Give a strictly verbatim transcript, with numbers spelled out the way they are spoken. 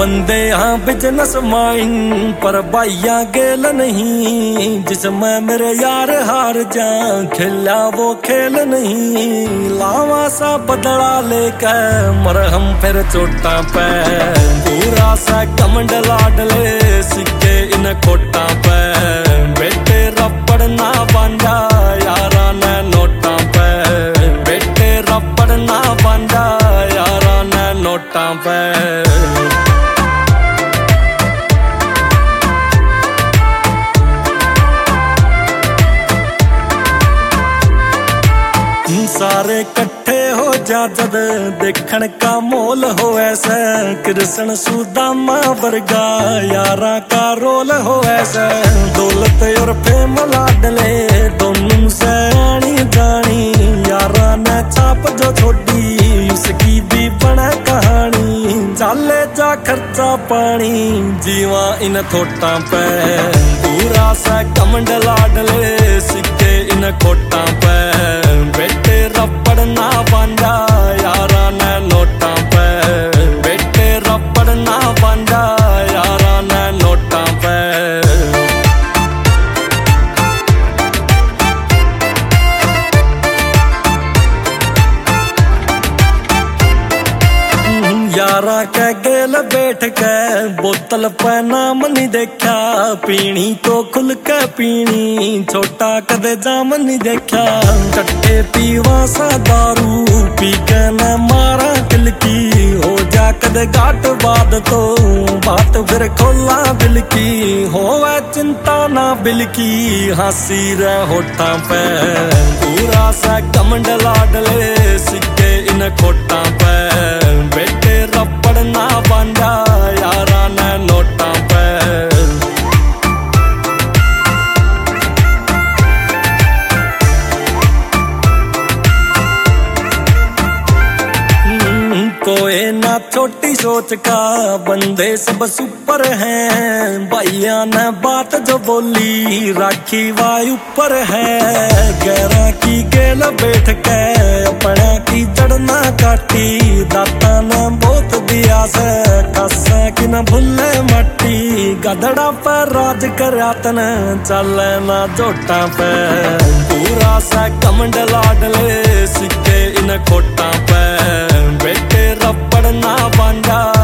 बंदे हाँ business mind पर भाइया गेल नहीं। जिसमें मेरे यार हार जा खेला वो खेल नहीं। लावा सा बदला लेकर मरहम फिर चोटा पे पूरा सा कमंड लाडले सिक्के इन खोटा पे। बेटे रबड़ ना बांधा यारा ने नोटा पे। बेटे रबड़ ना बांधा यारा ने नोटा पे। सारे कट्ठे हो जा जद देखण का मोल हो ऐसा। कृष्ण सुदामा वर्गा यारा का रोल हो ऐसा। दौलत और फेम लाडले दोनों से आनी जानी। यारा ने छाप जो छोड़ी उसकी भी बना कहानी। चाले जा खर्चा पानी जीवा इन थोटा पे पूरा सा कमंड लाडले सिक्के इन खोटा पे। बेटे रबड़ ना बांधा यारा ने नोटा पे। बेटे रबड़ ना बांधा यारा ने नोटा पे। यारा के गेल बैठ के बोतल पे नाम नहीं देखा। पीनी तो खुल के पीनी छोटा कदे जाम नहीं देखा। कट्ठे पीवा सा दारू पी के न मारा किलकी। हो जा कदे घाट बाद तो बात फिर खोला दिल की। होवे चिंता ना बिल की हंसी रे होठा पे पूरा सा कमंड लाडले सिक्के इन खोटा पे। बेटे रबड़ ना बांधा यारा ने नोटा पे। कोई ना छोटी सोच का बंदे सब सुपर हैं। भैया ने बात जो बोली राखी वायु पर है। गैरा की गेल बैठ के अपना की चढ़ना काटी। दाता ने बहुत दिया से कसा कि न भूले मट्टी। गधड़ा पर राज करा तन चले ना जोटा पे पूरा सा कमंड लाडले सिक्के इन खोटा पे। बेटे रबड़ ना बांधा